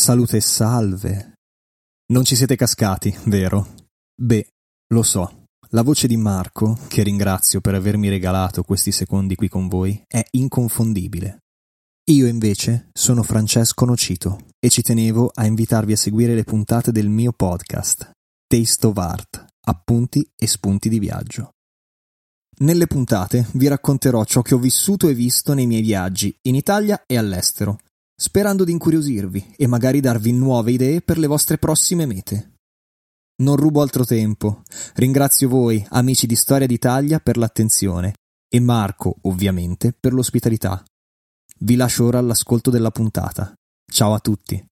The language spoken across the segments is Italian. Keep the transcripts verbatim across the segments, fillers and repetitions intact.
Salute e salve. Non ci siete cascati, vero? Beh, lo so. La voce di Marco, che ringrazio per avermi regalato questi secondi qui con voi, è inconfondibile. Io invece sono Francesco Nocito e ci tenevo a invitarvi a seguire le puntate del mio podcast, Taste of Art, appunti e spunti di viaggio. Nelle puntate vi racconterò ciò che ho vissuto e visto nei miei viaggi in Italia e all'estero, sperando di incuriosirvi e magari darvi nuove idee per le vostre prossime mete. Non rubo altro tempo, ringrazio voi, amici di Storia d'Italia, per l'attenzione e Marco, ovviamente, per l'ospitalità. Vi lascio ora all'ascolto della puntata. Ciao a tutti.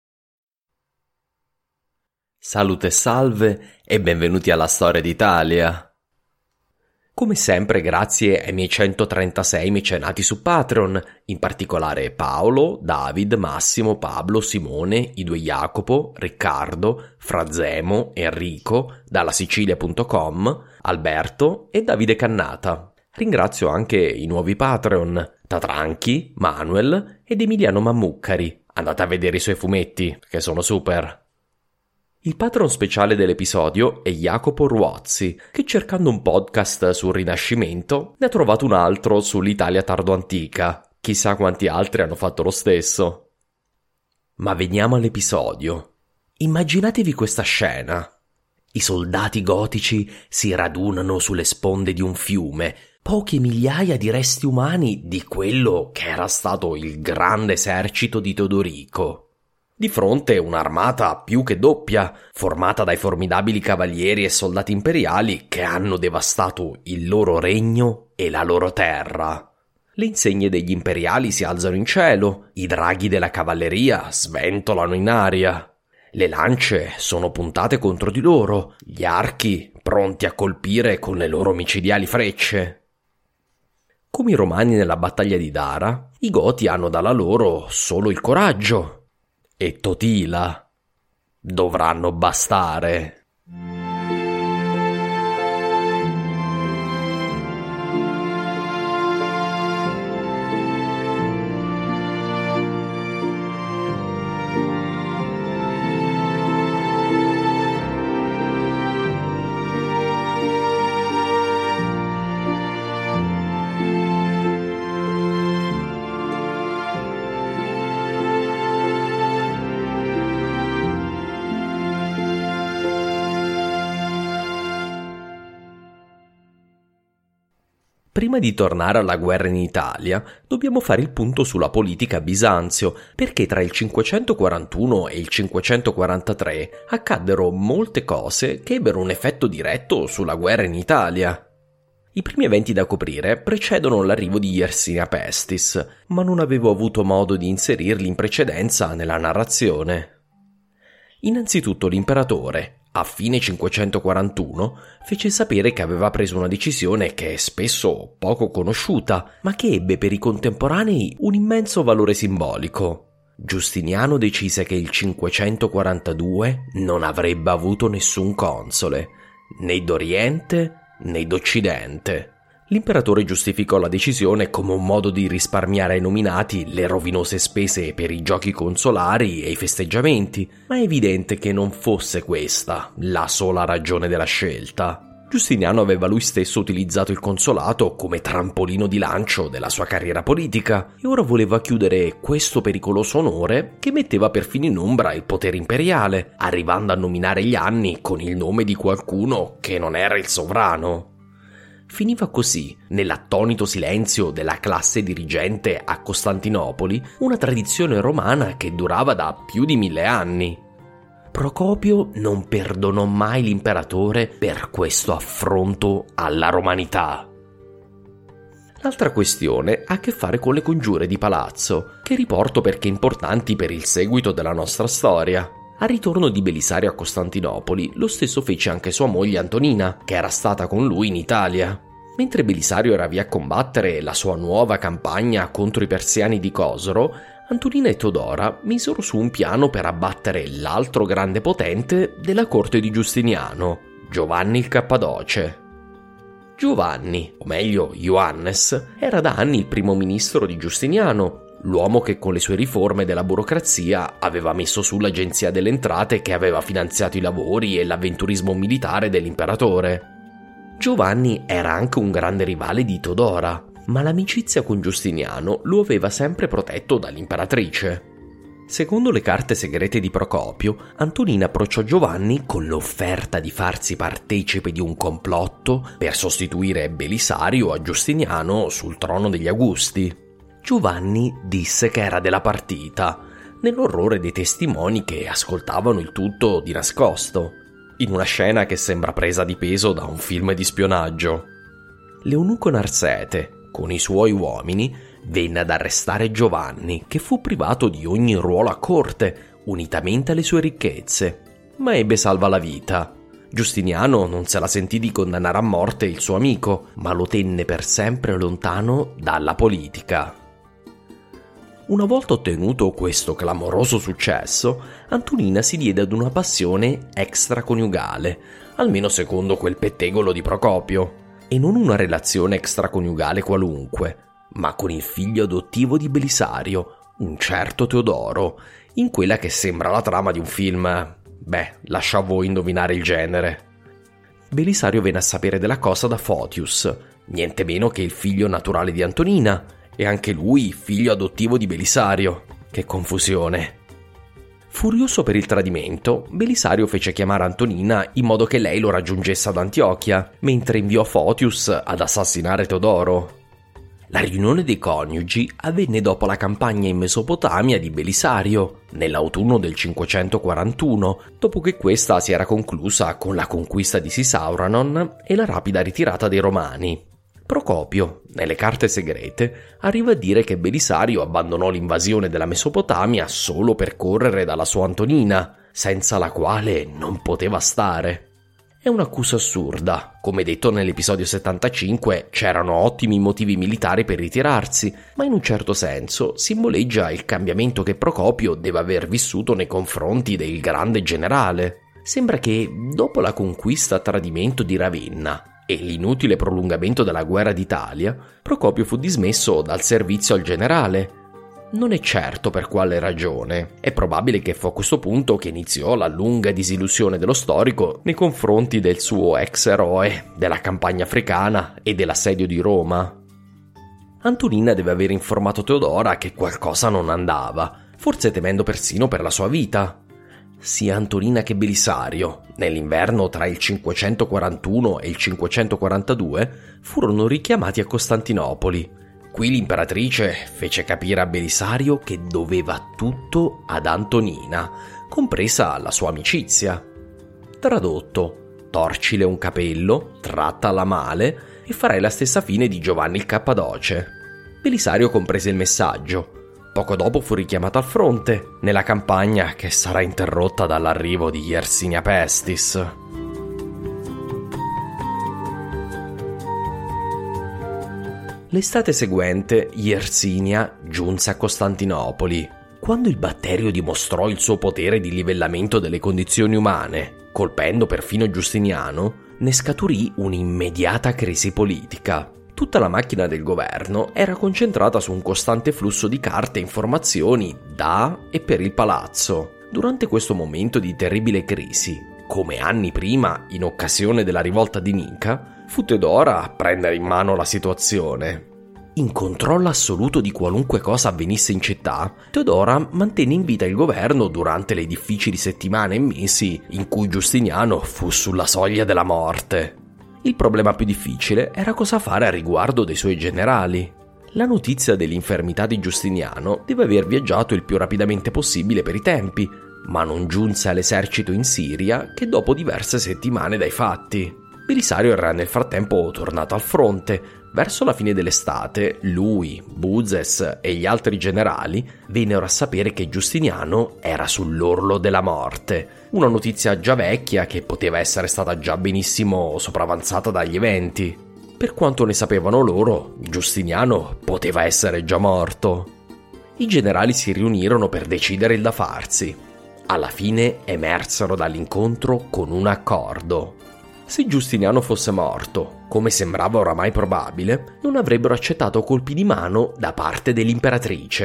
Salute e salve e benvenuti alla Storia d'Italia. Come sempre grazie ai miei centotrentasei mecenati su Patreon, in particolare Paolo, David, Massimo, Pablo, Simone, i due Jacopo, Riccardo, Frazemo, Enrico, dalla Sicilia punto com, Alberto e Davide Cannata. Ringrazio anche i nuovi Patreon, Tatranchi, Manuel ed Emiliano Mammuccari. Andate a vedere i suoi fumetti, che sono super. Il patron speciale dell'episodio è Jacopo Ruozzi, che cercando un podcast sul Rinascimento ne ha trovato un altro sull'Italia tardo-antica. Chissà quanti altri hanno fatto lo stesso. Ma veniamo all'episodio. Immaginatevi questa scena. I soldati gotici si radunano sulle sponde di un fiume, poche migliaia di resti umani di quello che era stato il grande esercito di Teodorico. Di fronte un'armata più che doppia, formata dai formidabili cavalieri e soldati imperiali che hanno devastato il loro regno e la loro terra. Le insegne degli imperiali si alzano in cielo, i draghi della cavalleria sventolano in aria. Le lance sono puntate contro di loro, gli archi pronti a colpire con le loro micidiali frecce. Come i romani nella battaglia di Dara, i Goti hanno dalla loro solo il coraggio. E Totila dovranno bastare. Prima di tornare alla guerra in Italia, dobbiamo fare il punto sulla politica a Bisanzio, perché tra il cinquecentoquarantuno e il cinquecentoquarantatré accaddero molte cose che ebbero un effetto diretto sulla guerra in Italia. I primi eventi da coprire precedono l'arrivo di Yersinia Pestis, ma non avevo avuto modo di inserirli in precedenza nella narrazione. Innanzitutto l'imperatore, a fine cinquecentoquarantuno, fece sapere che aveva preso una decisione che è spesso poco conosciuta, ma che ebbe per i contemporanei un immenso valore simbolico. Giustiniano decise che il cinquecentoquarantadue non avrebbe avuto nessun console, né d'Oriente né d'Occidente. L'imperatore giustificò la decisione come un modo di risparmiare ai nominati le rovinose spese per i giochi consolari e i festeggiamenti, ma è evidente che non fosse questa la sola ragione della scelta. Giustiniano aveva lui stesso utilizzato il consolato come trampolino di lancio della sua carriera politica e ora voleva chiudere questo pericoloso onore che metteva perfino in ombra il potere imperiale, arrivando a nominare gli anni con il nome di qualcuno che non era il sovrano. Finiva così, nell'attonito silenzio della classe dirigente a Costantinopoli, una tradizione romana che durava da più di mille anni. Procopio non perdonò mai l'imperatore per questo affronto alla romanità. L'altra questione ha a che fare con le congiure di palazzo, che riporto perché importanti per il seguito della nostra storia. Al ritorno di Belisario a Costantinopoli, lo stesso fece anche sua moglie Antonina, che era stata con lui in Italia. Mentre Belisario era via a combattere la sua nuova campagna contro i persiani di Cosro, Antonina e Teodora misero su un piano per abbattere l'altro grande potente della corte di Giustiniano, Giovanni il Cappadoce. Giovanni, o meglio Ioannes, era da anni il primo ministro di Giustiniano, l'uomo che con le sue riforme della burocrazia aveva messo su l'Agenzia delle Entrate, che aveva finanziato i lavori e l'avventurismo militare dell'imperatore. Giovanni era anche un grande rivale di Teodora, ma l'amicizia con Giustiniano lo aveva sempre protetto dall'imperatrice. Secondo le carte segrete di Procopio, Antonina approcciò Giovanni con l'offerta di farsi partecipe di un complotto per sostituire Belisario a Giustiniano sul trono degli Augusti. Giovanni disse che era della partita, nell'orrore dei testimoni che ascoltavano il tutto di nascosto, in una scena che sembra presa di peso da un film di spionaggio. L'eunuco Narsete, con i suoi uomini, venne ad arrestare Giovanni, che fu privato di ogni ruolo a corte, unitamente alle sue ricchezze, ma ebbe salva la vita. Giustiniano non se la sentì di condannare a morte il suo amico, ma lo tenne per sempre lontano dalla politica. Una volta ottenuto questo clamoroso successo, Antonina si diede ad una passione extraconiugale, almeno secondo quel pettegolo di Procopio, e non una relazione extraconiugale qualunque, ma con il figlio adottivo di Belisario, un certo Teodoro, in quella che sembra la trama di un film. Beh, lascia a voi indovinare il genere. Belisario venne a sapere della cosa da Photius, niente meno che il figlio naturale di Antonina, e anche lui figlio adottivo di Belisario. Che confusione! Furioso per il tradimento, Belisario fece chiamare Antonina in modo che lei lo raggiungesse ad Antiochia, mentre inviò Photius ad assassinare Teodoro. La riunione dei coniugi avvenne dopo la campagna in Mesopotamia di Belisario, nell'autunno del cinquecentoquarantuno, dopo che questa si era conclusa con la conquista di Sisauranon e la rapida ritirata dei Romani. Procopio, nelle carte segrete, arriva a dire che Belisario abbandonò l'invasione della Mesopotamia solo per correre dalla sua Antonina, senza la quale non poteva stare. È un'accusa assurda. Come detto nell'episodio settantacinque, c'erano ottimi motivi militari per ritirarsi, ma in un certo senso simboleggia il cambiamento che Procopio deve aver vissuto nei confronti del grande generale. Sembra che, dopo la conquista a tradimento di Ravenna e l'inutile prolungamento della guerra d'Italia, Procopio fu dismesso dal servizio al generale. Non è certo per quale ragione. È probabile che fu a questo punto che iniziò la lunga disillusione dello storico nei confronti del suo ex eroe, della campagna africana e dell'assedio di Roma. Antonina deve aver informato Teodora che qualcosa non andava, forse temendo persino per la sua vita. Sia Antonina che Belisario, nell'inverno tra il cinquecentoquarantuno e il cinquecentoquarantadue, furono richiamati a Costantinopoli. Qui l'imperatrice fece capire a Belisario che doveva tutto ad Antonina, compresa la sua amicizia. Tradotto: torcile un capello, trattala male e farai la stessa fine di Giovanni il Cappadoce. Belisario comprese il messaggio. Poco dopo fu richiamato al fronte, nella campagna che sarà interrotta dall'arrivo di Yersinia Pestis. L'estate seguente, Yersinia giunse a Costantinopoli. Quando il batterio dimostrò il suo potere di livellamento delle condizioni umane, colpendo perfino Giustiniano, ne scaturì un'immediata crisi politica. Tutta la macchina del governo era concentrata su un costante flusso di carte e informazioni da e per il palazzo. Durante questo momento di terribile crisi, come anni prima in occasione della rivolta di Nica, fu Teodora a prendere in mano la situazione. In controllo assoluto di qualunque cosa avvenisse in città, Teodora mantenne in vita il governo durante le difficili settimane e mesi in cui Giustiniano fu sulla soglia della morte. Il problema più difficile era cosa fare a riguardo dei suoi generali. La notizia dell'infermità di Giustiniano deve aver viaggiato il più rapidamente possibile per i tempi, ma non giunse all'esercito in Siria che dopo diverse settimane dai fatti. Belisario era nel frattempo tornato al fronte. Verso la fine dell'estate, lui, Buzes e gli altri generali vennero a sapere che Giustiniano era sull'orlo della morte. Una notizia già vecchia che poteva essere stata già benissimo sopravanzata dagli eventi. Per quanto ne sapevano loro, Giustiniano poteva essere già morto. I generali si riunirono per decidere il da farsi. Alla fine emersero dall'incontro con un accordo. Se Giustiniano fosse morto, come sembrava oramai probabile, non avrebbero accettato colpi di mano da parte dell'imperatrice.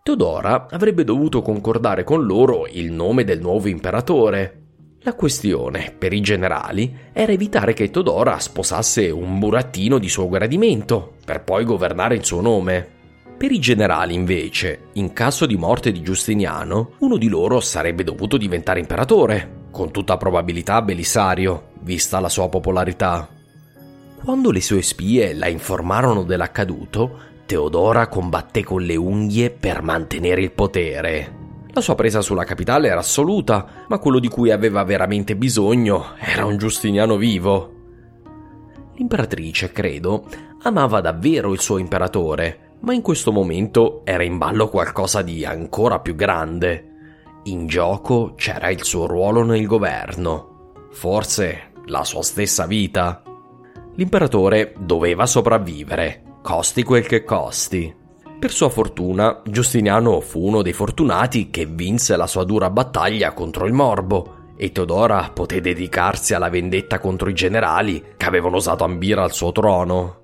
Teodora avrebbe dovuto concordare con loro il nome del nuovo imperatore. La questione, per i generali, era evitare che Teodora sposasse un burattino di suo gradimento, per poi governare in suo nome. Per i generali, invece, in caso di morte di Giustiniano, uno di loro sarebbe dovuto diventare imperatore, con tutta probabilità Belisario, vista la sua popolarità. Quando le sue spie la informarono dell'accaduto, Teodora combatté con le unghie per mantenere il potere. La sua presa sulla capitale era assoluta, ma quello di cui aveva veramente bisogno era un Giustiniano vivo. L'imperatrice, credo, amava davvero il suo imperatore, ma in questo momento era in ballo qualcosa di ancora più grande. In gioco c'era il suo ruolo nel governo, forse la sua stessa vita. L'imperatore doveva sopravvivere, costi quel che costi. Per sua fortuna, Giustiniano fu uno dei fortunati che vinse la sua dura battaglia contro il morbo e Teodora poté dedicarsi alla vendetta contro i generali che avevano osato ambire al suo trono.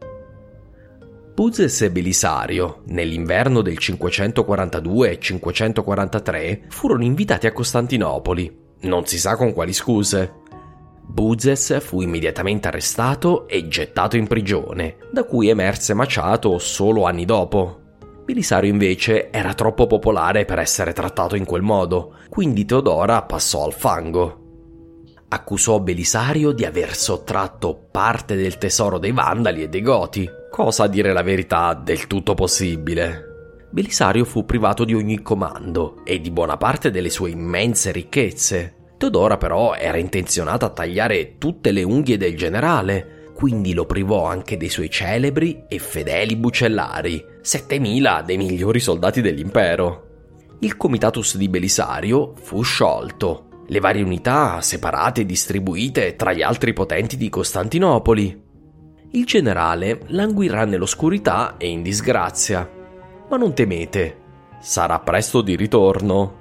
Buzes e Belisario, nell'inverno del cinquecentoquarantadue e cinquecentoquarantatré, furono invitati a Costantinopoli, non si sa con quali scuse. Buzes fu immediatamente arrestato e gettato in prigione, da cui emerse maciato solo anni dopo. Belisario invece era troppo popolare per essere trattato in quel modo, quindi Teodora passò al fango. Accusò Belisario di aver sottratto parte del tesoro dei Vandali e dei Goti, cosa a dire la verità del tutto possibile. Belisario fu privato di ogni comando e di buona parte delle sue immense ricchezze. Teodora però era intenzionata a tagliare tutte le unghie del generale, quindi lo privò anche dei suoi celebri e fedeli bucellari, settemila dei migliori soldati dell'impero. Il comitatus di Belisario fu sciolto, le varie unità separate e distribuite tra gli altri potenti di Costantinopoli. Il generale languirà nell'oscurità e in disgrazia, ma non temete, sarà presto di ritorno.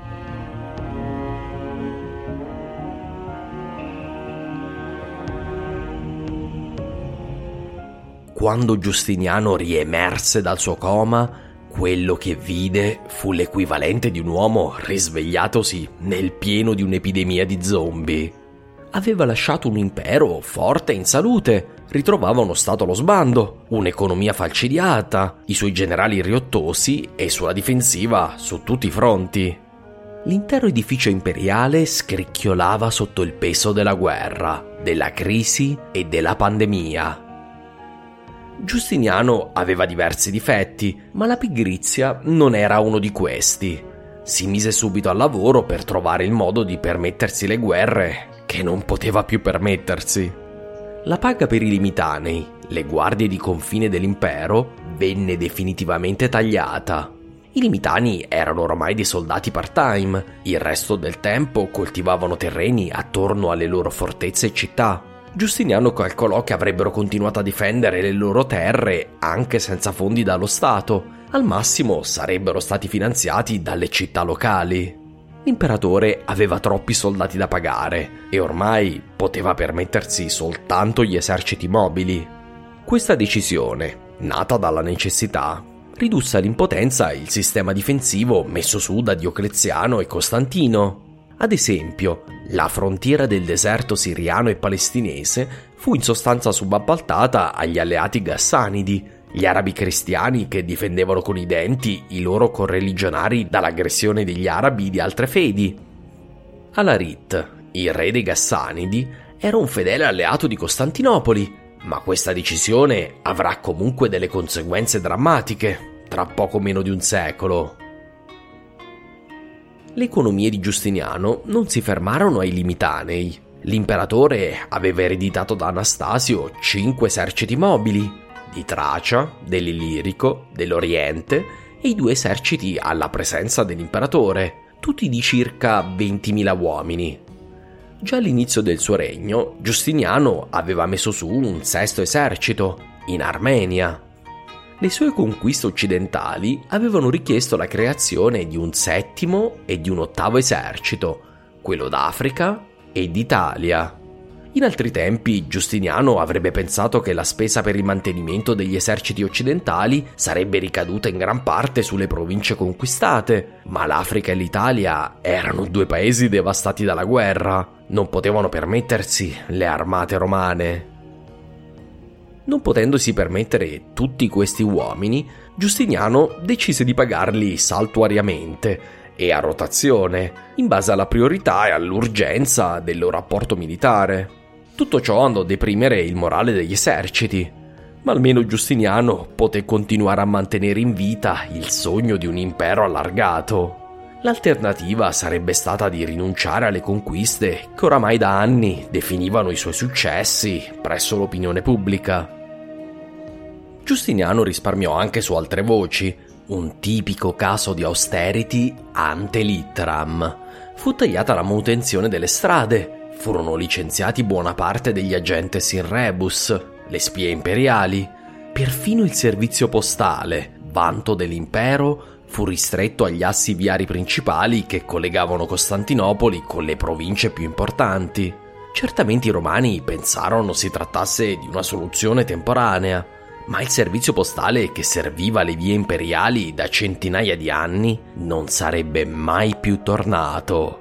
Quando Giustiniano riemerse dal suo coma, quello che vide fu l'equivalente di un uomo risvegliatosi nel pieno di un'epidemia di zombie. Aveva lasciato un impero forte e in salute, ritrovava uno stato allo sbando, un'economia falcidiata, i suoi generali riottosi e sulla difensiva su tutti i fronti. L'intero edificio imperiale scricchiolava sotto il peso della guerra, della crisi e della pandemia. Giustiniano aveva diversi difetti, ma la pigrizia non era uno di questi. Si mise subito al lavoro per trovare il modo di permettersi le guerre che non poteva più permettersi. La paga per i limitanei, le guardie di confine dell'impero, venne definitivamente tagliata. I limitani erano ormai dei soldati part-time, il resto del tempo coltivavano terreni attorno alle loro fortezze e città. Giustiniano calcolò che avrebbero continuato a difendere le loro terre anche senza fondi dallo Stato, al massimo sarebbero stati finanziati dalle città locali. L'imperatore aveva troppi soldati da pagare e ormai poteva permettersi soltanto gli eserciti mobili. Questa decisione, nata dalla necessità, ridusse all'impotenza il sistema difensivo messo su da Diocleziano e Costantino. Ad esempio, la frontiera del deserto siriano e palestinese fu in sostanza subappaltata agli alleati gassanidi, gli arabi cristiani che difendevano con i denti i loro correligionari dall'aggressione degli arabi di altre fedi. Alarit, il re dei gassanidi, era un fedele alleato di Costantinopoli, ma questa decisione avrà comunque delle conseguenze drammatiche tra poco meno di un secolo. Le economie di Giustiniano non si fermarono ai limitanei. L'imperatore aveva ereditato da Anastasio cinque eserciti mobili, di Tracia, dell'Illirico, dell'Oriente e i due eserciti alla presenza dell'imperatore, tutti di circa ventimila uomini. Già all'inizio del suo regno, Giustiniano aveva messo su un sesto esercito, in Armenia. Le sue conquiste occidentali avevano richiesto la creazione di un settimo e di un ottavo esercito, quello d'Africa e d'Italia. In altri tempi, Giustiniano avrebbe pensato che la spesa per il mantenimento degli eserciti occidentali sarebbe ricaduta in gran parte sulle province conquistate, ma l'Africa e l'Italia erano due paesi devastati dalla guerra, non potevano permettersi le armate romane. Non potendosi permettere tutti questi uomini, Giustiniano decise di pagarli saltuariamente e a rotazione, in base alla priorità e all'urgenza del loro rapporto militare. Tutto ciò andò a deprimere il morale degli eserciti, ma almeno Giustiniano poté continuare a mantenere in vita il sogno di un impero allargato. L'alternativa sarebbe stata di rinunciare alle conquiste che oramai da anni definivano i suoi successi presso l'opinione pubblica. Giustiniano risparmiò anche su altre voci, un tipico caso di austerity ante litteram. Fu tagliata la manutenzione delle strade, furono licenziati buona parte degli agentes in rebus, le spie imperiali, perfino il servizio postale, vanto dell'impero, fu ristretto agli assi viari principali che collegavano Costantinopoli con le province più importanti. Certamente i romani pensarono si trattasse di una soluzione temporanea, ma il servizio postale che serviva le vie imperiali da centinaia di anni non sarebbe mai più tornato.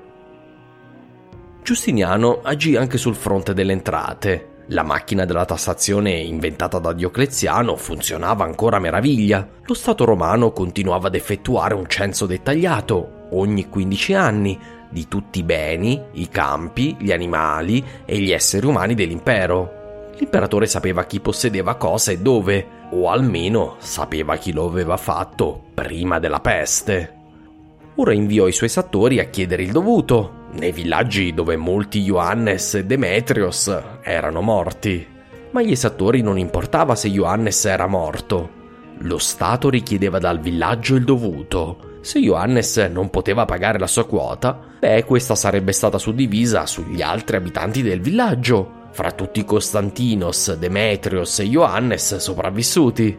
Giustiniano agì anche sul fronte delle entrate. La macchina della tassazione inventata da Diocleziano funzionava ancora a meraviglia. Lo Stato romano continuava ad effettuare un censo dettagliato, ogni quindici anni, di tutti i beni, i campi, gli animali e gli esseri umani dell'impero. L'imperatore sapeva chi possedeva cosa e dove, o almeno sapeva chi lo aveva fatto prima della peste. Ora inviò i suoi esattori a chiedere il dovuto, nei villaggi dove molti Ioannes e Demetrios erano morti. Ma agli esattori non importava se Ioannes era morto. Lo Stato richiedeva dal villaggio il dovuto. Se Ioannes non poteva pagare la sua quota, beh, questa sarebbe stata suddivisa sugli altri abitanti del villaggio, fra tutti Costantinos, Demetrios e Ioannes sopravvissuti.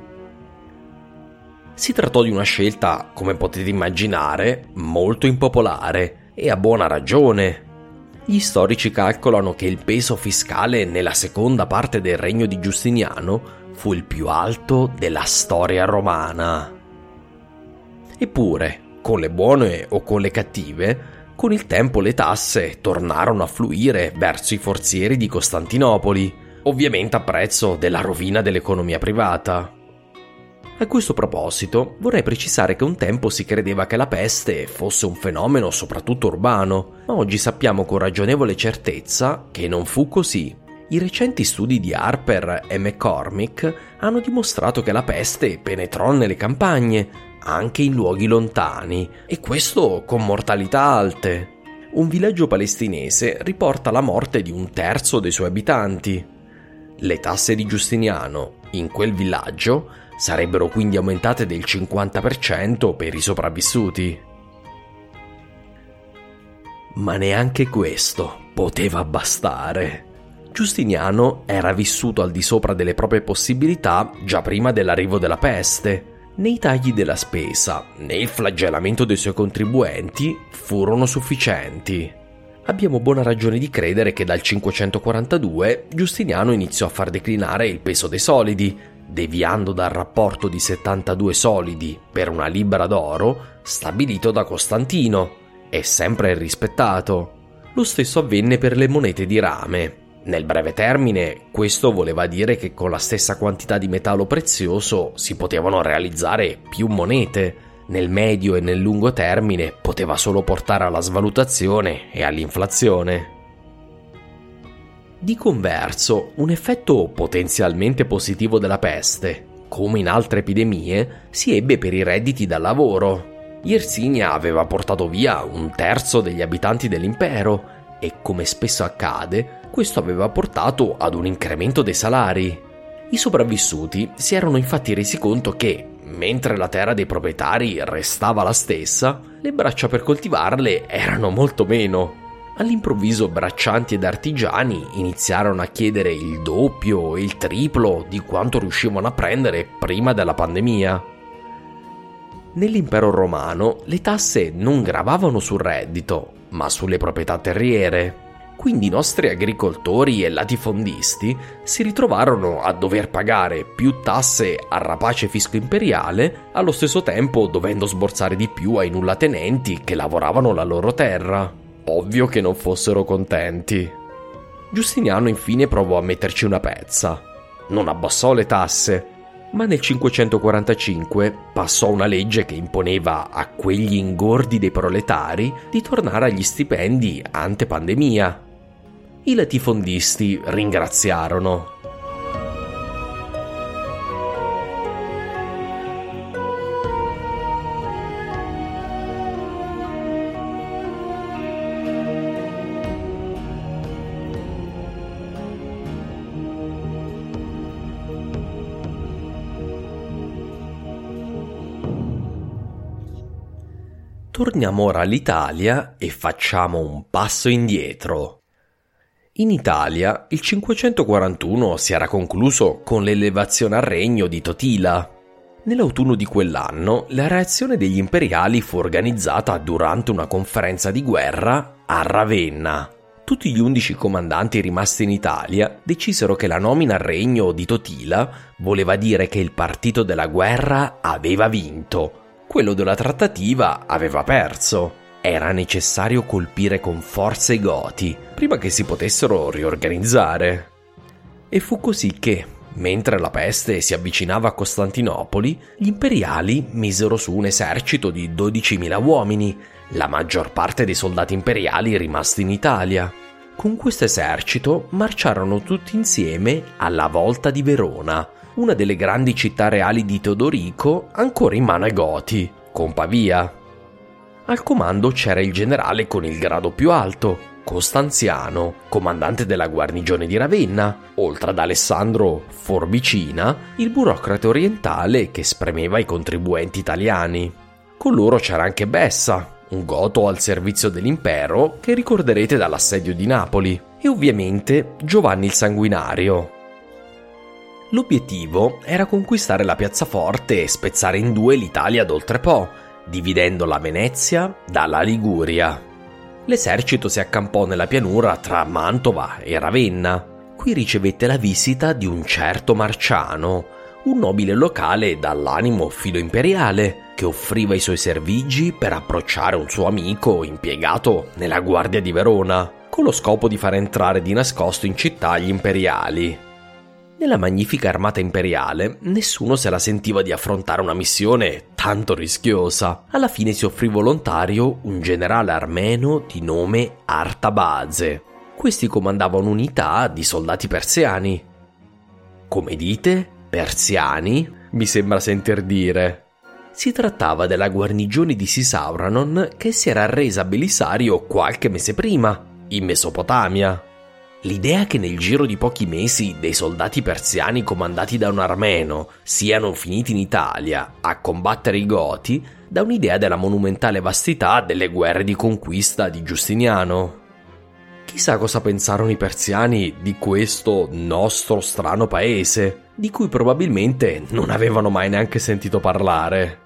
Si trattò di una scelta, come potete immaginare, molto impopolare e a buona ragione. Gli storici calcolano che il peso fiscale nella seconda parte del regno di Giustiniano fu il più alto della storia romana. Eppure, con le buone o con le cattive, con il tempo le tasse tornarono a fluire verso i forzieri di Costantinopoli, ovviamente a prezzo della rovina dell'economia privata. A questo proposito vorrei precisare che un tempo si credeva che la peste fosse un fenomeno soprattutto urbano, ma oggi sappiamo con ragionevole certezza che non fu così. I recenti studi di Harper e McCormick hanno dimostrato che la peste penetrò nelle campagne, anche in luoghi lontani, e questo con mortalità alte. Un villaggio palestinese riporta la morte di un terzo dei suoi abitanti. Le tasse di Giustiniano in quel villaggio sarebbero quindi aumentate del cinquanta per cento per i sopravvissuti. Ma neanche questo poteva bastare. Giustiniano era vissuto al di sopra delle proprie possibilità già prima dell'arrivo della peste. Né i tagli della spesa, né il flagellamento dei suoi contribuenti furono sufficienti. Abbiamo buona ragione di credere che dal cinquecentoquarantadue Giustiniano iniziò a far declinare il peso dei solidi, deviando dal rapporto di settantadue solidi per una libra d'oro stabilito da Costantino e sempre rispettato. Lo stesso avvenne per le monete di rame. Nel breve termine, questo voleva dire che con la stessa quantità di metallo prezioso si potevano realizzare più monete. Nel medio e nel lungo termine poteva solo portare alla svalutazione e all'inflazione. Di converso, un effetto potenzialmente positivo della peste, come in altre epidemie, si ebbe per i redditi dal lavoro. Yersinia aveva portato via un terzo degli abitanti dell'impero e, come spesso accade, questo aveva portato ad un incremento dei salari. I sopravvissuti si erano infatti resi conto che, mentre la terra dei proprietari restava la stessa, le braccia per coltivarle erano molto meno. All'improvviso braccianti ed artigiani iniziarono a chiedere il doppio e il triplo di quanto riuscivano a prendere prima della pandemia. Nell'impero romano le tasse non gravavano sul reddito, ma sulle proprietà terriere. Quindi i nostri agricoltori e latifondisti si ritrovarono a dover pagare più tasse al rapace fisco imperiale, allo stesso tempo dovendo sborsare di più ai nullatenenti che lavoravano la loro terra. Ovvio che non fossero contenti. Giustiniano infine provò a metterci una pezza. Non abbassò le tasse, ma nel cinquecentoquarantacinque passò una legge che imponeva a quegli ingordi dei proletari di tornare agli stipendi ante pandemia. I latifondisti ringraziarono. Torniamo ora all'Italia e facciamo un passo indietro. In Italia il cinquecentoquarantuno si era concluso con l'elevazione al regno di Totila. Nell'autunno di quell'anno la reazione degli imperiali fu organizzata durante una conferenza di guerra a Ravenna. Tutti gli undici comandanti rimasti in Italia decisero che la nomina al regno di Totila voleva dire che il partito della guerra aveva vinto, quello della trattativa aveva perso. Era necessario colpire con forza i Goti, prima che si potessero riorganizzare. E fu così che, mentre la peste si avvicinava a Costantinopoli, gli imperiali misero su un esercito di dodicimila uomini, la maggior parte dei soldati imperiali rimasti in Italia. Con questo esercito marciarono tutti insieme alla volta di Verona, una delle grandi città reali di Teodorico ancora in mano ai Goti, con Pavia. Al comando c'era il generale con il grado più alto, Costanziano, comandante della guarnigione di Ravenna, oltre ad Alessandro Forbicina, il burocrate orientale che spremeva i contribuenti italiani. Con loro c'era anche Bessa, un goto al servizio dell'impero che ricorderete dall'assedio di Napoli, e ovviamente Giovanni il Sanguinario. L'obiettivo era conquistare la piazzaforte e spezzare in due l'Italia d'Oltrepò, dividendo la Venezia dalla Liguria. L'esercito si accampò nella pianura tra Mantova e Ravenna. Qui ricevette la visita di un certo Marciano, un nobile locale dall'animo filoimperiale, che offriva i suoi servigi per approcciare un suo amico impiegato nella Guardia di Verona, con lo scopo di far entrare di nascosto in città gli imperiali. Nella magnifica armata imperiale nessuno se la sentiva di affrontare una missione tanto rischiosa. Alla fine si offrì volontario un generale armeno di nome Artabaze. Questi comandava un'unità di soldati persiani. Come dite? Persiani? Mi sembra sentir dire. Si trattava della guarnigione di Sisauranon che si era arresa a Belisario qualche mese prima, in Mesopotamia. L'idea che nel giro di pochi mesi dei soldati persiani comandati da un armeno siano finiti in Italia a combattere i Goti dà un'idea della monumentale vastità delle guerre di conquista di Giustiniano. Chissà cosa pensarono i persiani di questo nostro strano paese, di cui probabilmente non avevano mai neanche sentito parlare.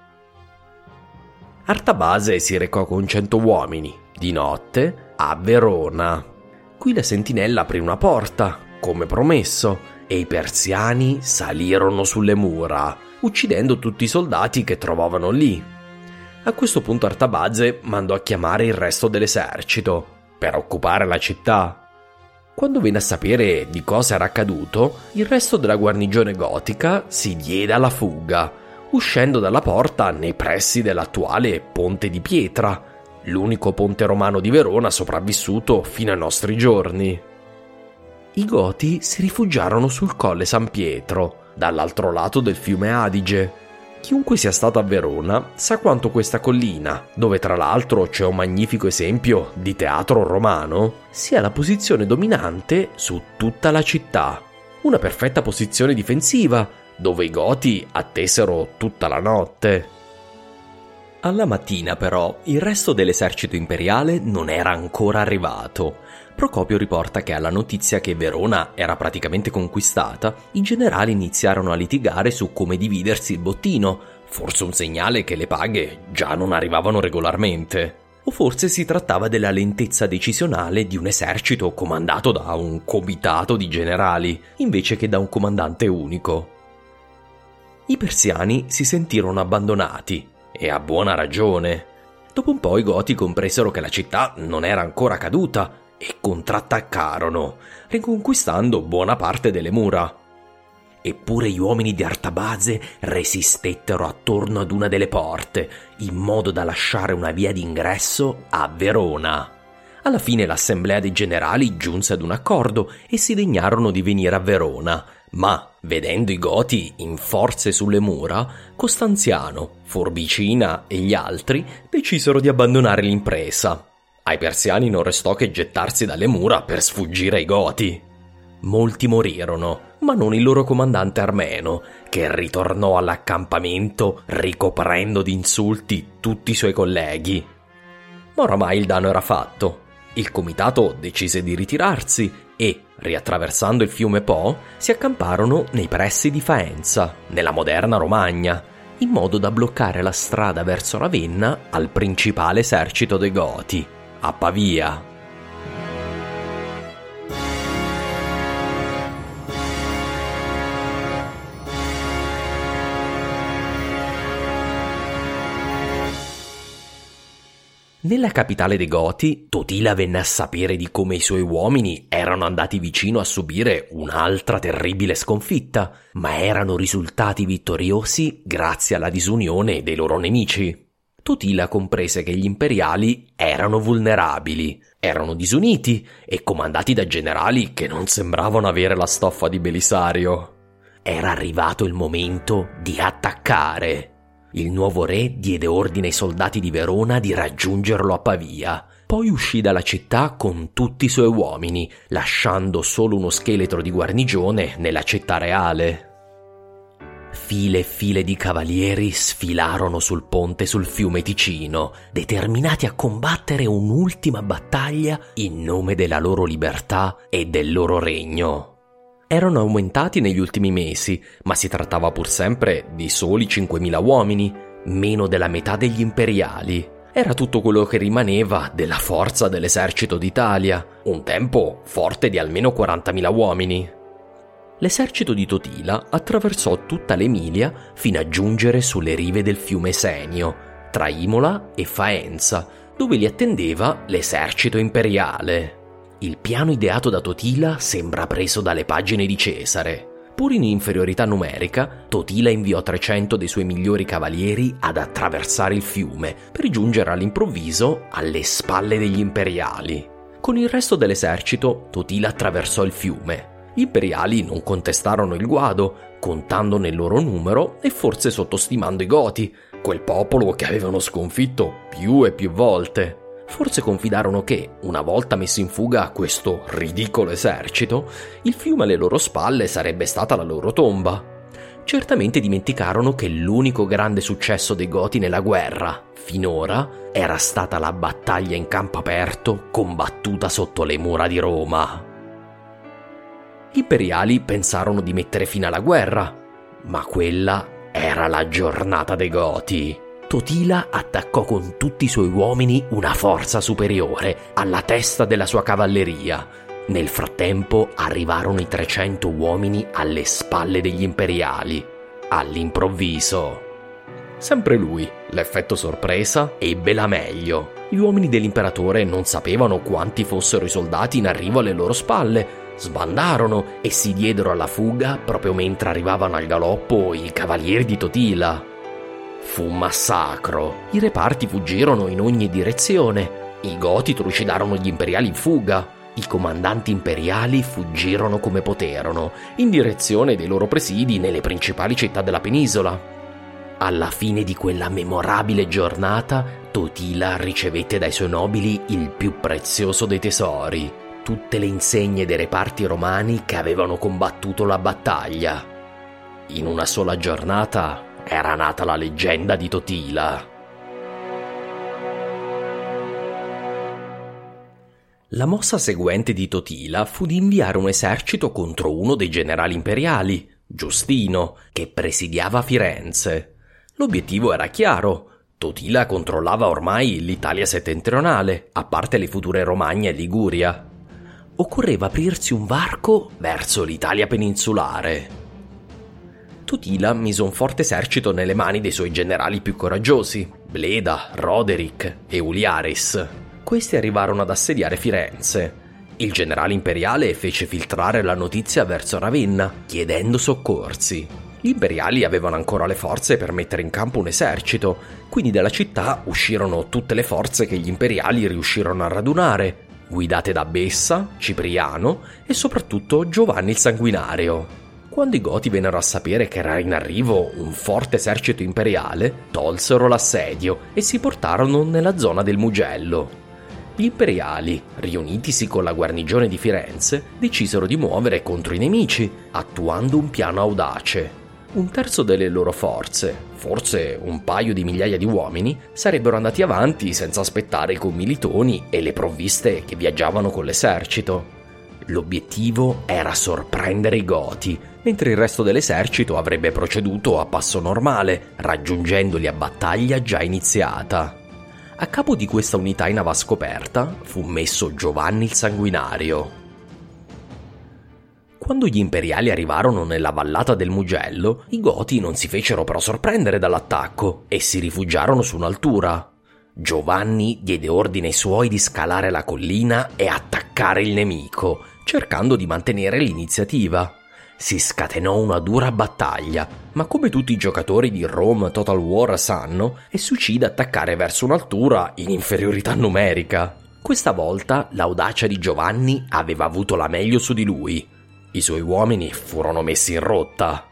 Artabase si recò con cento uomini, di notte, a Verona. Qui la sentinella aprì una porta, come promesso, e i persiani salirono sulle mura, uccidendo tutti i soldati che trovavano lì. A questo punto Artabaze mandò a chiamare il resto dell'esercito, per occupare la città. Quando venne a sapere di cosa era accaduto, il resto della guarnigione gotica si diede alla fuga, uscendo dalla porta nei pressi dell'attuale Ponte di Pietra, l'unico ponte romano di Verona sopravvissuto fino ai nostri giorni. I Goti si rifugiarono sul colle San Pietro, dall'altro lato del fiume Adige. Chiunque sia stato a Verona sa quanto questa collina, dove tra l'altro c'è un magnifico esempio di teatro romano, sia la posizione dominante su tutta la città. Una perfetta posizione difensiva, dove i Goti attesero tutta la notte. Alla mattina però il resto dell'esercito imperiale non era ancora arrivato. Procopio riporta che alla notizia che Verona era praticamente conquistata, i generali iniziarono a litigare su come dividersi il bottino, forse un segnale che le paghe già non arrivavano regolarmente. O forse si trattava della lentezza decisionale di un esercito comandato da un comitato di generali, invece che da un comandante unico. I persiani si sentirono abbandonati, e a buona ragione. Dopo un po' i Goti compresero che la città non era ancora caduta e contrattaccarono, riconquistando buona parte delle mura. Eppure gli uomini di Artabaze resistettero attorno ad una delle porte, in modo da lasciare una via d'ingresso a Verona. Alla fine l'assemblea dei generali giunse ad un accordo e si degnarono di venire a Verona, ma, vedendo i Goti in forze sulle mura, Costanziano, Forbicina e gli altri decisero di abbandonare l'impresa. Ai persiani non restò che gettarsi dalle mura per sfuggire ai Goti. Molti morirono, ma non il loro comandante armeno, che ritornò all'accampamento ricoprendo di insulti tutti i suoi colleghi. Ma oramai il danno era fatto. Il comitato decise di ritirarsi e, riattraversando il fiume Po, si accamparono nei pressi di Faenza, nella moderna Romagna, in modo da bloccare la strada verso Ravenna al principale esercito dei Goti, a Pavia. Nella capitale dei Goti, Totila venne a sapere di come i suoi uomini erano andati vicino a subire un'altra terribile sconfitta, ma erano risultati vittoriosi grazie alla disunione dei loro nemici. Totila comprese che gli imperiali erano vulnerabili, erano disuniti e comandati da generali che non sembravano avere la stoffa di Belisario. Era arrivato il momento di attaccare. Il nuovo re diede ordine ai soldati di Verona di raggiungerlo a Pavia. Poi uscì dalla città con tutti i suoi uomini, lasciando solo uno scheletro di guarnigione nella città reale. File e file di cavalieri sfilarono sul ponte sul fiume Ticino, determinati a combattere un'ultima battaglia in nome della loro libertà e del loro regno. Erano aumentati negli ultimi mesi, ma si trattava pur sempre di soli cinquemila uomini, meno della metà degli imperiali. Era tutto quello che rimaneva della forza dell'esercito d'Italia, un tempo forte di almeno quarantamila uomini. L'esercito di Totila attraversò tutta l'Emilia fino a giungere sulle rive del fiume Senio, tra Imola e Faenza, dove li attendeva l'esercito imperiale. Il piano ideato da Totila sembra preso dalle pagine di Cesare. Pur in inferiorità numerica, Totila inviò trecento dei suoi migliori cavalieri ad attraversare il fiume per giungere all'improvviso alle spalle degli imperiali. Con il resto dell'esercito, Totila attraversò il fiume. Gli imperiali non contestarono il guado, contando nel loro numero e forse sottostimando i Goti, quel popolo che avevano sconfitto più e più volte. Forse confidarono che, una volta messo in fuga questo ridicolo esercito, il fiume alle loro spalle sarebbe stata la loro tomba. Certamente dimenticarono che l'unico grande successo dei Goti nella guerra, finora, era stata la battaglia in campo aperto combattuta sotto le mura di Roma. Gli imperiali pensarono di mettere fine alla guerra, ma quella era la giornata dei Goti. Totila attaccò con tutti i suoi uomini una forza superiore alla testa della sua cavalleria. Nel frattempo arrivarono i trecento uomini alle spalle degli imperiali. All'improvviso. Sempre lui, l'effetto sorpresa, ebbe la meglio. Gli uomini dell'imperatore non sapevano quanti fossero i soldati in arrivo alle loro spalle. Sbandarono e si diedero alla fuga proprio mentre arrivavano al galoppo i cavalieri di Totila. Fu un massacro. I reparti fuggirono in ogni direzione. I Goti trucidarono gli imperiali in fuga. I comandanti imperiali fuggirono come poterono, in direzione dei loro presidi nelle principali città della penisola. Alla fine di quella memorabile giornata, Totila ricevette dai suoi nobili il più prezioso dei tesori, tutte le insegne dei reparti romani che avevano combattuto la battaglia. In una sola giornata era nata la leggenda di Totila. La mossa seguente di Totila fu di inviare un esercito contro uno dei generali imperiali, Giustino, che presidiava Firenze. L'obiettivo era chiaro: Totila controllava ormai l'Italia settentrionale, a parte le future Romagna e Liguria. Occorreva aprirsi un varco verso l'Italia peninsulare. Totila mise un forte esercito nelle mani dei suoi generali più coraggiosi, Bleda, Roderick e Uliaris. Questi arrivarono ad assediare Firenze. Il generale imperiale fece filtrare la notizia verso Ravenna, chiedendo soccorsi. Gli imperiali avevano ancora le forze per mettere in campo un esercito, quindi dalla città uscirono tutte le forze che gli imperiali riuscirono a radunare, guidate da Bessa, Cipriano e soprattutto Giovanni il Sanguinario. Quando i Goti vennero a sapere che era in arrivo un forte esercito imperiale, tolsero l'assedio e si portarono nella zona del Mugello. Gli imperiali, riunitisi con la guarnigione di Firenze, decisero di muovere contro i nemici, attuando un piano audace. Un terzo delle loro forze, forse un paio di migliaia di uomini, sarebbero andati avanti senza aspettare i commilitoni e le provviste che viaggiavano con l'esercito. L'obiettivo era sorprendere i Goti, mentre il resto dell'esercito avrebbe proceduto a passo normale, raggiungendoli a battaglia già iniziata. A capo di questa unità in ava scoperta fu messo Giovanni il Sanguinario. Quando gli imperiali arrivarono nella vallata del Mugello, i Goti non si fecero però sorprendere dall'attacco e si rifugiarono su un'altura. Giovanni diede ordine ai suoi di scalare la collina e attaccare il nemico, cercando di mantenere l'iniziativa. Si scatenò una dura battaglia, ma come tutti i giocatori di Rome Total War sanno, è suicida attaccare verso un'altura in inferiorità numerica. Questa volta l'audacia di Giovanni aveva avuto la meglio su di lui. I suoi uomini furono messi in rotta.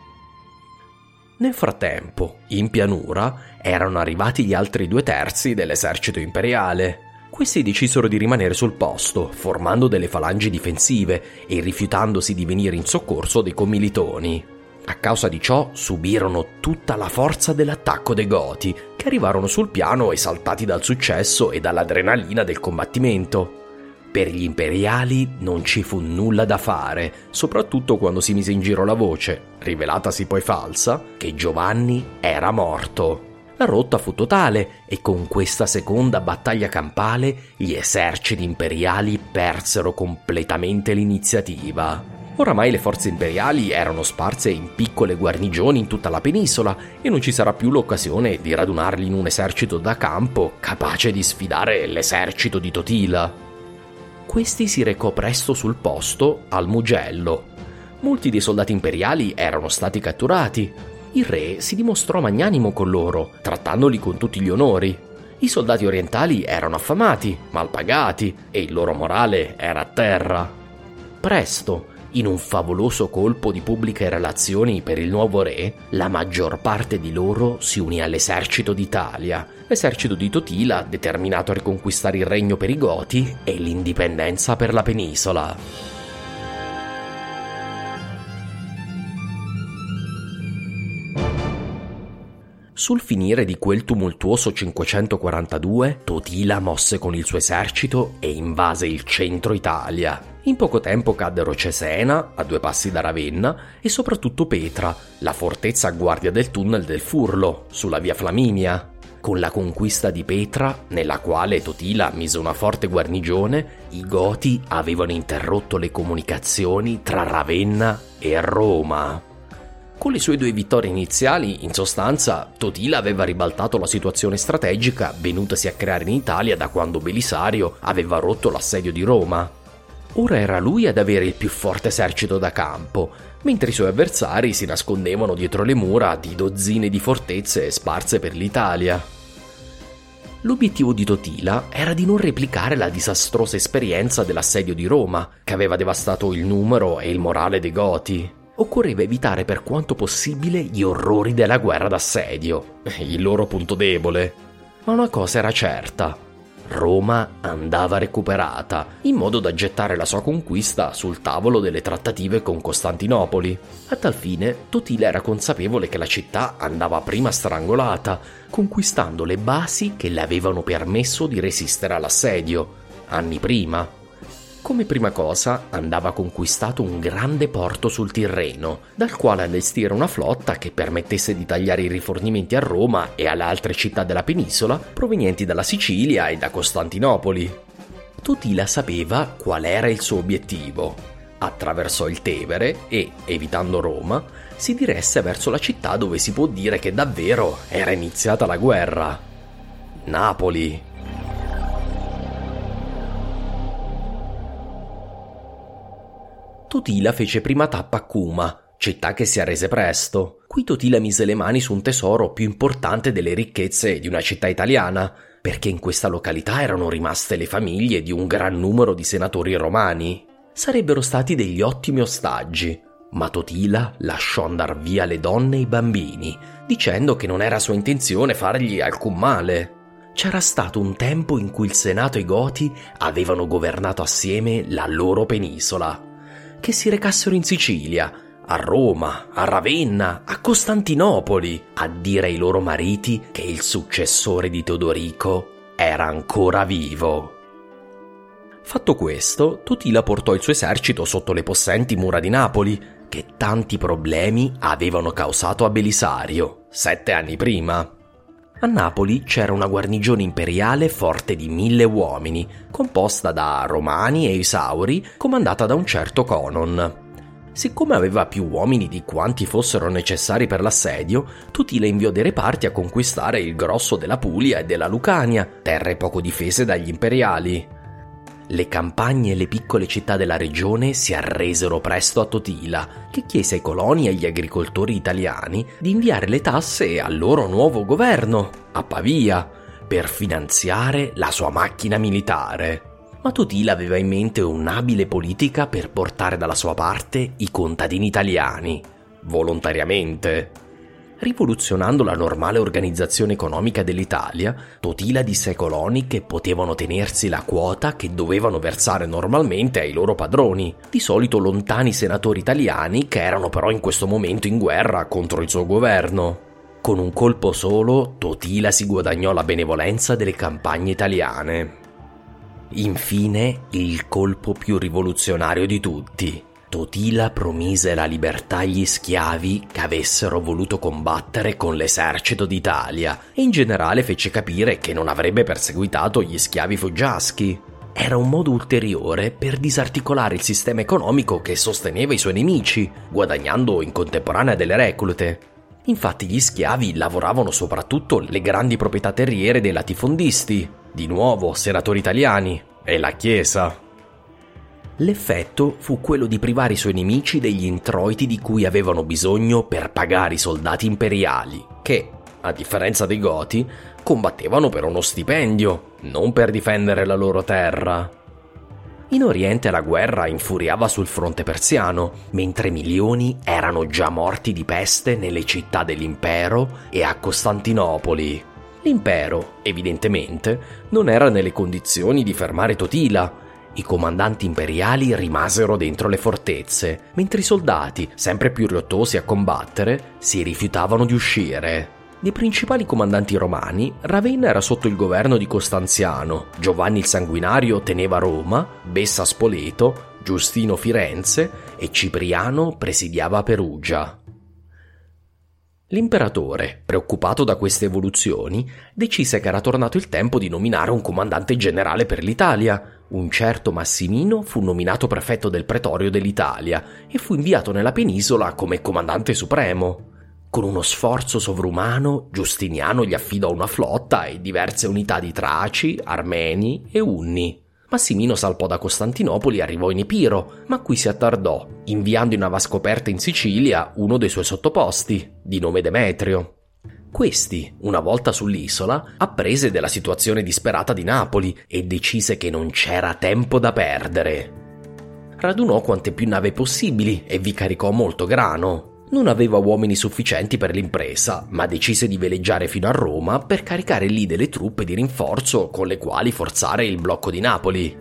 Nel frattempo, in pianura, erano arrivati gli altri due terzi dell'esercito imperiale. Questi decisero di rimanere sul posto, formando delle falangi difensive e rifiutandosi di venire in soccorso dei commilitoni. A causa di ciò subirono tutta la forza dell'attacco dei Goti, che arrivarono sul piano esaltati dal successo e dall'adrenalina del combattimento. Per gli imperiali non ci fu nulla da fare, soprattutto quando si mise in giro la voce, rivelatasi poi falsa, che Giovanni era morto. La rotta fu totale e con questa seconda battaglia campale gli eserciti imperiali persero completamente l'iniziativa. Oramai le forze imperiali erano sparse in piccole guarnigioni in tutta la penisola e non ci sarà più l'occasione di radunarli in un esercito da campo capace di sfidare l'esercito di Totila. Questi si recò presto sul posto al Mugello. Molti dei soldati imperiali erano stati catturati. Il re si dimostrò magnanimo con loro, trattandoli con tutti gli onori. I soldati orientali erano affamati, malpagati e il loro morale era a terra. Presto, in un favoloso colpo di pubbliche relazioni per il nuovo re, la maggior parte di loro si unì all'esercito d'Italia, l'esercito di Totila determinato a riconquistare il regno per i Goti e l'indipendenza per la penisola. Sul finire di quel tumultuoso cinquecentoquarantadue, Totila mosse con il suo esercito e invase il centro Italia. In poco tempo caddero Cesena, a due passi da Ravenna, e soprattutto Petra, la fortezza a guardia del tunnel del Furlo, sulla via Flaminia. Con la conquista di Petra, nella quale Totila mise una forte guarnigione, i Goti avevano interrotto le comunicazioni tra Ravenna e Roma. Con le sue due vittorie iniziali, in sostanza, Totila aveva ribaltato la situazione strategica venutasi a creare in Italia da quando Belisario aveva rotto l'assedio di Roma. Ora era lui ad avere il più forte esercito da campo, mentre i suoi avversari si nascondevano dietro le mura di dozzine di fortezze sparse per l'Italia. L'obiettivo di Totila era di non replicare la disastrosa esperienza dell'assedio di Roma, che aveva devastato il numero e il morale dei Goti. Occorreva evitare per quanto possibile gli orrori della guerra d'assedio, il loro punto debole. Ma una cosa era certa: Roma andava recuperata, in modo da gettare la sua conquista sul tavolo delle trattative con Costantinopoli. A tal fine, Totila era consapevole che la città andava prima strangolata, conquistando le basi che le avevano permesso di resistere all'assedio, anni prima. Come prima cosa andava conquistato un grande porto sul Tirreno, dal quale allestire una flotta che permettesse di tagliare i rifornimenti a Roma e alle altre città della penisola provenienti dalla Sicilia e da Costantinopoli. Totila sapeva qual era il suo obiettivo. Attraversò il Tevere e, evitando Roma, si diresse verso la città dove si può dire che davvero era iniziata la guerra: Napoli. Totila fece prima tappa a Cuma, città che si arrese presto. Qui Totila mise le mani su un tesoro più importante delle ricchezze di una città italiana, perché in questa località erano rimaste le famiglie di un gran numero di senatori romani. Sarebbero stati degli ottimi ostaggi, ma Totila lasciò andar via le donne e i bambini, dicendo che non era sua intenzione fargli alcun male. C'era stato un tempo in cui il Senato e i Goti avevano governato assieme la loro penisola. Che si recassero in Sicilia, a Roma, a Ravenna, a Costantinopoli, a dire ai loro mariti che il successore di Teodorico era ancora vivo. Fatto questo, Totila portò il suo esercito sotto le possenti mura di Napoli, che tanti problemi avevano causato a Belisario, sette anni prima. A Napoli c'era una guarnigione imperiale forte di mille uomini, composta da Romani e Isauri, comandata da un certo Conon. Siccome aveva più uomini di quanti fossero necessari per l'assedio, Totila inviò dei reparti a conquistare il grosso della Puglia e della Lucania, terre poco difese dagli imperiali. Le campagne e le piccole città della regione si arresero presto a Totila, che chiese ai coloni e agli agricoltori italiani di inviare le tasse al loro nuovo governo, a Pavia, per finanziare la sua macchina militare. Ma Totila aveva in mente un'abile politica per portare dalla sua parte i contadini italiani, volontariamente. Rivoluzionando la normale organizzazione economica dell'Italia, Totila disse ai coloni che potevano tenersi la quota che dovevano versare normalmente ai loro padroni, di solito lontani senatori italiani che erano però in questo momento in guerra contro il suo governo. Con un colpo solo, Totila si guadagnò la benevolenza delle campagne italiane. Infine, il colpo più rivoluzionario di tutti. Totila promise la libertà agli schiavi che avessero voluto combattere con l'esercito d'Italia e in generale fece capire che non avrebbe perseguitato gli schiavi fuggiaschi. Era un modo ulteriore per disarticolare il sistema economico che sosteneva i suoi nemici, guadagnando in contemporanea delle reclute. Infatti gli schiavi lavoravano soprattutto le grandi proprietà terriere dei latifondisti, di nuovo senatori italiani, e la Chiesa. L'effetto fu quello di privare i suoi nemici degli introiti di cui avevano bisogno per pagare i soldati imperiali, che, a differenza dei Goti, combattevano per uno stipendio, non per difendere la loro terra. In Oriente la guerra infuriava sul fronte persiano, mentre milioni erano già morti di peste nelle città dell'impero e a Costantinopoli. L'impero, evidentemente, non era nelle condizioni di fermare Totila. I comandanti imperiali rimasero dentro le fortezze, mentre i soldati, sempre più riottosi a combattere, si rifiutavano di uscire. Dei principali comandanti romani, Ravenna era sotto il governo di Costanziano, Giovanni il Sanguinario teneva Roma, Bessa Spoleto, Giustino Firenze e Cipriano presidiava Perugia. L'imperatore, preoccupato da queste evoluzioni, decise che era tornato il tempo di nominare un comandante generale per l'Italia. Un certo Massimino fu nominato prefetto del pretorio dell'Italia e fu inviato nella penisola come comandante supremo. Con uno sforzo sovrumano, Giustiniano gli affidò una flotta e diverse unità di Traci, Armeni e Unni. Massimino salpò da Costantinopoli e arrivò in Epiro, ma qui si attardò, inviando in avascoperta in Sicilia uno dei suoi sottoposti, di nome Demetrio. Questi, una volta sull'isola, apprese della situazione disperata di Napoli e decise che non c'era tempo da perdere. Radunò quante più navi possibili e vi caricò molto grano. Non aveva uomini sufficienti per l'impresa, ma decise di veleggiare fino a Roma per caricare lì delle truppe di rinforzo con le quali forzare il blocco di Napoli.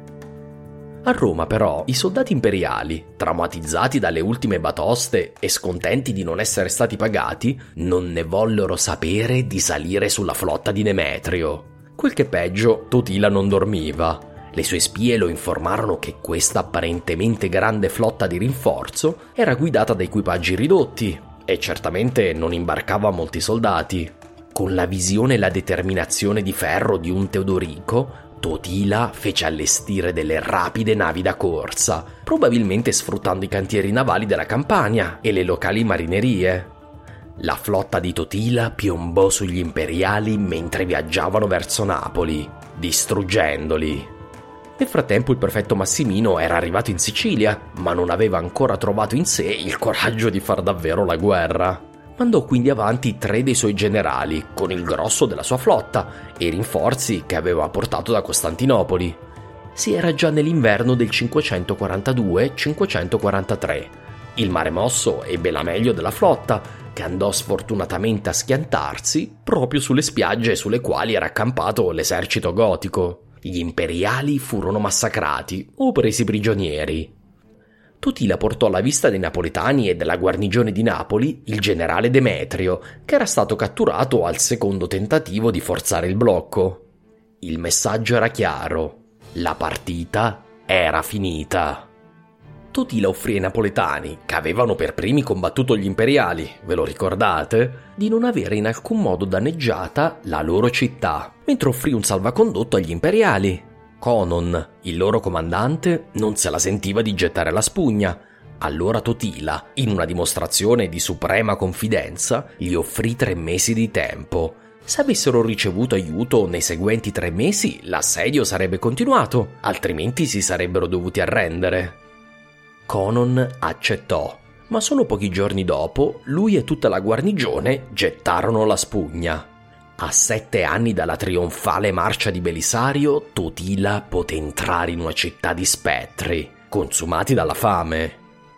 A Roma, però, i soldati imperiali, traumatizzati dalle ultime batoste e scontenti di non essere stati pagati, non ne vollero sapere di salire sulla flotta di Demetrio. Quel che peggio, Totila non dormiva. Le sue spie lo informarono che questa apparentemente grande flotta di rinforzo era guidata da equipaggi ridotti e certamente non imbarcava molti soldati. Con la visione e la determinazione di ferro di un Teodorico, Totila fece allestire delle rapide navi da corsa, probabilmente sfruttando i cantieri navali della Campania e le locali marinerie. La flotta di Totila piombò sugli imperiali mentre viaggiavano verso Napoli, distruggendoli. Nel frattempo il prefetto Massimino era arrivato in Sicilia, ma non aveva ancora trovato in sé il coraggio di far davvero la guerra. Mandò quindi avanti tre dei suoi generali, con il grosso della sua flotta e i rinforzi che aveva portato da Costantinopoli. Si era già nell'inverno del cinquecentoquarantadue cinquecentoquarantatré. Il mare mosso ebbe la meglio della flotta, che andò sfortunatamente a schiantarsi proprio sulle spiagge sulle quali era accampato l'esercito gotico. Gli imperiali furono massacrati o presi prigionieri. Totila portò alla vista dei napoletani e della guarnigione di Napoli il generale Demetrio, che era stato catturato al secondo tentativo di forzare il blocco. Il messaggio era chiaro: la partita era finita. Totila offrì ai napoletani, che avevano per primi combattuto gli imperiali, ve lo ricordate, di non avere in alcun modo danneggiata la loro città, mentre offrì un salvacondotto agli imperiali. Conon, il loro comandante, non se la sentiva di gettare la spugna. Allora Totila, in una dimostrazione di suprema confidenza, gli offrì tre mesi di tempo. Se avessero ricevuto aiuto nei seguenti tre mesi, l'assedio sarebbe continuato, altrimenti si sarebbero dovuti arrendere. Conon accettò, ma solo pochi giorni dopo lui e tutta la guarnigione gettarono la spugna. A sette anni dalla trionfale marcia di Belisario, Totila poté entrare in una città di spettri, consumati dalla fame.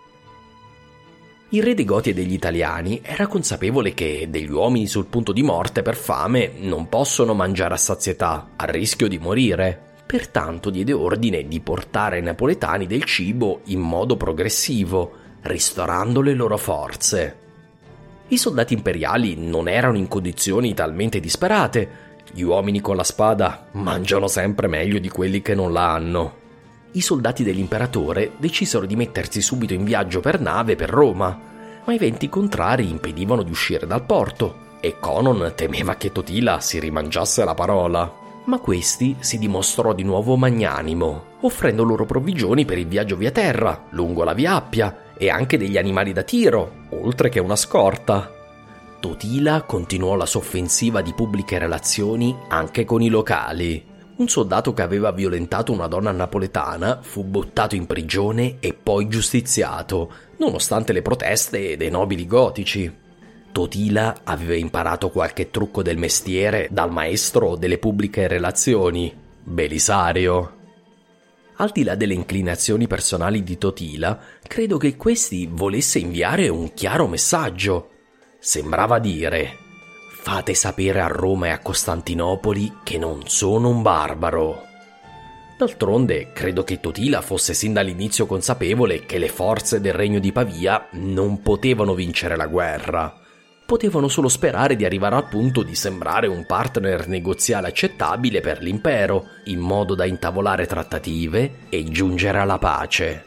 Il re dei Goti e degli Italiani era consapevole che degli uomini sul punto di morte per fame non possono mangiare a sazietà, a rischio di morire. Pertanto diede ordine di portare ai napoletani del cibo in modo progressivo, ristorando le loro forze. I soldati imperiali non erano in condizioni talmente disperate. Gli uomini con la spada mangiano sempre meglio di quelli che non la hanno. I soldati dell'imperatore decisero di mettersi subito in viaggio per nave per Roma, ma i venti contrari impedivano di uscire dal porto e Conon temeva che Totila si rimangiasse la parola. Ma questi si dimostrò di nuovo magnanimo, offrendo loro provvigioni per il viaggio via terra, lungo la Via Appia, e anche degli animali da tiro, oltre che una scorta. Totila continuò la sua offensiva di pubbliche relazioni anche con i locali. Un soldato che aveva violentato una donna napoletana fu buttato in prigione e poi giustiziato, nonostante le proteste dei nobili gotici. Totila aveva imparato qualche trucco del mestiere dal maestro delle pubbliche relazioni, Belisario. Al di là delle inclinazioni personali di Totila, credo che questi volesse inviare un chiaro messaggio. Sembrava dire: fate sapere a Roma e a Costantinopoli che non sono un barbaro. D'altronde, credo che Totila fosse sin dall'inizio consapevole che le forze del regno di Pavia non potevano vincere la guerra. Potevano solo sperare di arrivare al punto di sembrare un partner negoziale accettabile per l'impero, in modo da intavolare trattative e giungere alla pace.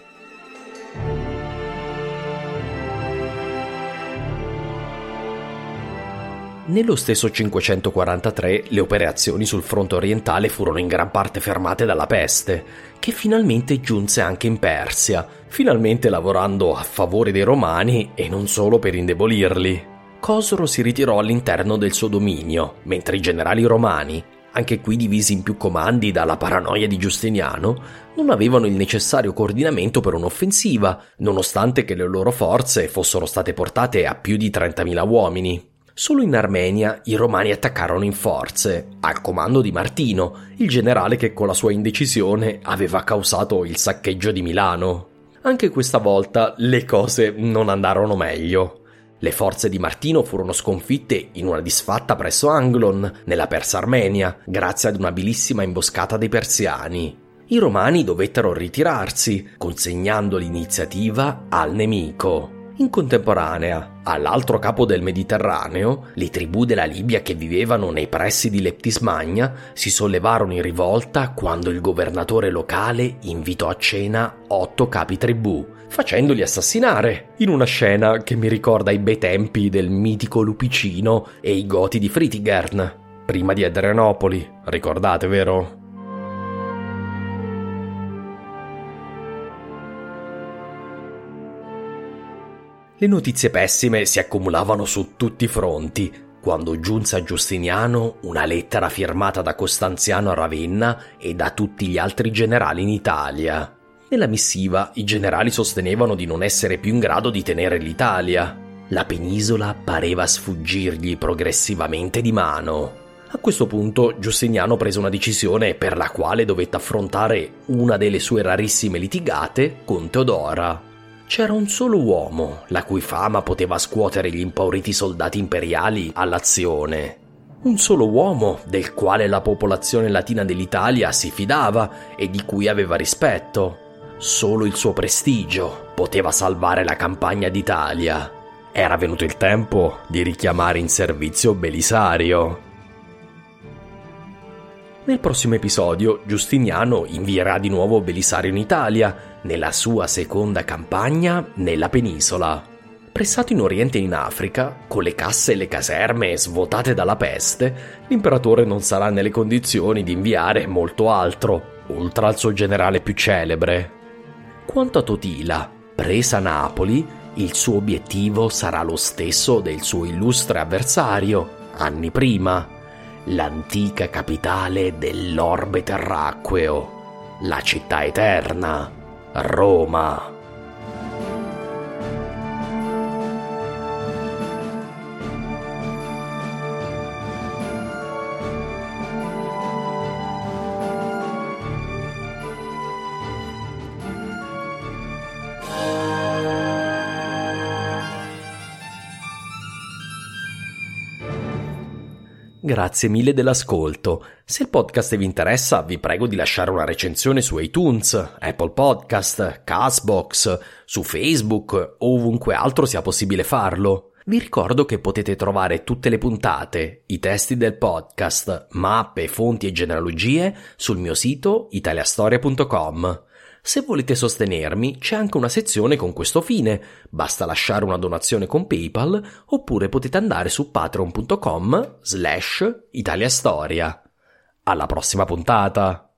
Nello stesso cinquecentoquarantatré le operazioni sul fronte orientale furono in gran parte fermate dalla peste, che finalmente giunse anche in Persia, finalmente lavorando a favore dei Romani e non solo per indebolirli. Cosro si ritirò all'interno del suo dominio, mentre i generali romani, anche qui divisi in più comandi dalla paranoia di Giustiniano, non avevano il necessario coordinamento per un'offensiva, nonostante che le loro forze fossero state portate a più di trentamila uomini. Solo in Armenia i romani attaccarono in forze, al comando di Martino, il generale che con la sua indecisione aveva causato il saccheggio di Milano. Anche questa volta le cose non andarono meglio. Le forze di Martino furono sconfitte in una disfatta presso Anglon, nella Persa Armenia, grazie ad un'abilissima imboscata dei persiani. I romani dovettero ritirarsi, consegnando l'iniziativa al nemico. In contemporanea, all'altro capo del Mediterraneo, le tribù della Libia che vivevano nei pressi di Leptis Magna si sollevarono in rivolta quando il governatore locale invitò a cena otto capi tribù, facendoli assassinare, in una scena che mi ricorda i bei tempi del mitico Lupicino e i Goti di Fritigern, prima di Adrianopoli, ricordate, vero? Le notizie pessime si accumulavano su tutti i fronti, quando giunse a Giustiniano una lettera firmata da Costanziano a Ravenna e da tutti gli altri generali in Italia. Nella missiva i generali sostenevano di non essere più in grado di tenere l'Italia. La penisola pareva sfuggirgli progressivamente di mano. A questo punto Giustiniano prese una decisione per la quale dovette affrontare una delle sue rarissime litigate con Teodora. C'era un solo uomo, la cui fama poteva scuotere gli impauriti soldati imperiali all'azione. Un solo uomo del quale la popolazione latina dell'Italia si fidava e di cui aveva rispetto. Solo il suo prestigio poteva salvare la campagna d'Italia. Era venuto il tempo di richiamare in servizio Belisario. Nel prossimo episodio Giustiniano invierà di nuovo Belisario in Italia, nella sua seconda campagna nella penisola. Pressato in Oriente e in Africa, con le casse e le caserme svuotate dalla peste, l'imperatore non sarà nelle condizioni di inviare molto altro, oltre al suo generale più celebre. Quanto a Totila, presa Napoli, il suo obiettivo sarà lo stesso del suo illustre avversario, anni prima, l'antica capitale dell'orbe terracqueo, la città eterna, Roma. Grazie mille dell'ascolto. Se il podcast vi interessa, vi prego di lasciare una recensione su iTunes, Apple Podcast, Castbox, su Facebook o ovunque altro sia possibile farlo. Vi ricordo che potete trovare tutte le puntate, i testi del podcast, mappe, fonti e genealogie sul mio sito italiastoria punto com. Se volete sostenermi, c'è anche una sezione con questo fine, basta lasciare una donazione con PayPal oppure potete andare su patreon punto com slash italiastoria. Alla prossima puntata!